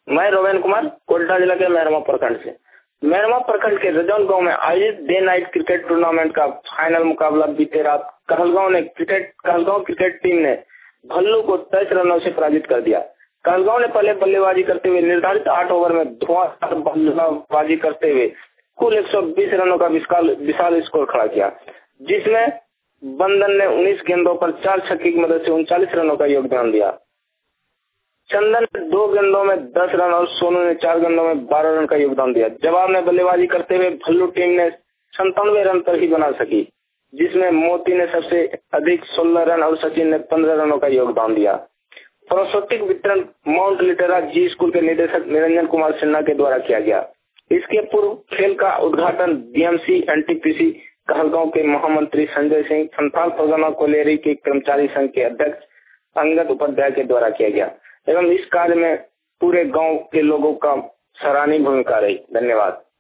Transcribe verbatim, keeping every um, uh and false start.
मैं रोवेन कुमार कोल्टा जिला के मेहरमा प्रखंड से। मेहरमा प्रखंड के रजौन गांव में आयोजित डे नाइट क्रिकेट टूर्नामेंट का फाइनल मुकाबला बीते रात कहलगांव ने क्रिकेट कहलगांव क्रिकेट टीम ने भल्लू को तेईस रनों से पराजित कर दिया। कहलगांव ने पहले बल्लेबाजी करते हुए निर्धारित आठ ओवर में धुआंधार बल्लेबाजी करते हुए कुल एक सौ बीस रनों का विशाल विशाल स्कोर खड़ा किया, जिसमें बंदन ने उन्नीस गेंदों पर चार छक्के की मदद से उनचालीस रनों का योगदान दिया। चंदन ने दो गेंदों में दस रन और सोनू ने चार गेंदों में बारह रन का योगदान दिया। जवाब में बल्लेबाजी करते हुए भल्लू टीम ने संतानवे रन तक ही बना सकी, जिसमें मोती ने सबसे अधिक सोलह रन और सचिन ने पंद्रह रनों का योगदान दिया। प्रौद्योगिक वितरण माउंट लिटेरा जी स्कूल के निदेशक निरंजन कुमार सिन्हा के द्वारा किया गया। इसके पूर्व खेल का उद्घाटन बीएमसी एनटीपीसी कहलगांव के महामंत्री संजय सिंह, संथाल परगना कोलेरी के कर्मचारी संघ के अध्यक्ष अंगद उपाध्याय के द्वारा किया गया एवं इस कार्य में पूरे गांव के लोगों का सराहनीय भूमिका रही। धन्यवाद।